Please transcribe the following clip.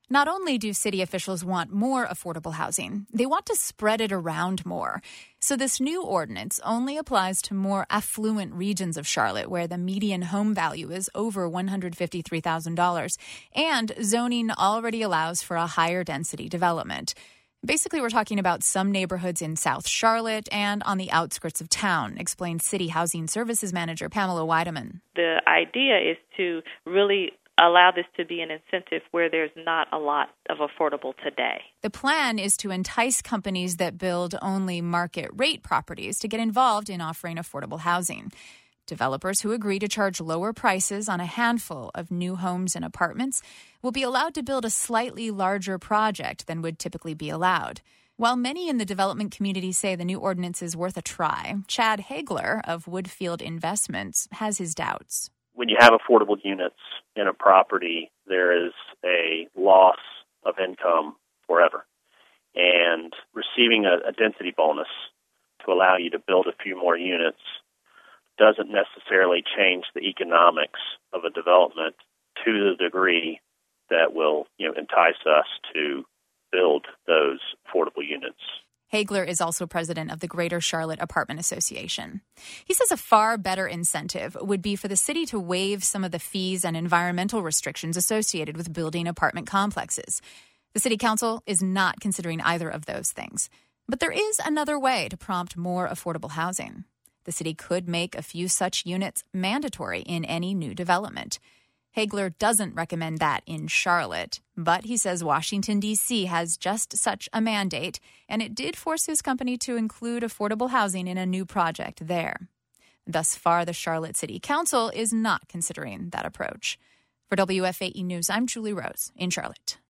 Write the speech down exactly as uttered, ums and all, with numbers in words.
Not only do city officials want more affordable housing, they want to spread it around more. So this new ordinance only applies to more affluent regions of Charlotte, where the median home value is over one hundred fifty-three thousand dollars, and zoning already allows for a higher density development. Basically, we're talking about some neighborhoods in South Charlotte and on the outskirts of town, explains City Housing Services Manager Pamela Weideman. The idea is to really allow this to be an incentive where there's not a lot of affordable today. The plan is to entice companies that build only market rate properties to get involved in offering affordable housing. Developers who agree to charge lower prices on a handful of new homes and apartments will be allowed to build a slightly larger project than would typically be allowed. While many in the development community say the new ordinance is worth a try, Chad Hagler of Woodfield Investments has his doubts. When you have affordable units in a property, there is a loss of income forever. And receiving a, a density bonus to allow you to build a few more units doesn't necessarily change the economics of a development to the degree that will, you know, entice us to build those affordable units. Hagler is also president of the Greater Charlotte Apartment Association. He says a far better incentive would be for the city to waive some of the fees and environmental restrictions associated with building apartment complexes. The city council is not considering either of those things. But there is another way to prompt more affordable housing. The city could make a few such units mandatory in any new development. Hagler doesn't recommend that in Charlotte, but he says Washington, D C has just such a mandate, and it did force his company to include affordable housing in a new project there. Thus far, the Charlotte City Council is not considering that approach. For W F A E News, I'm Julie Rose in Charlotte.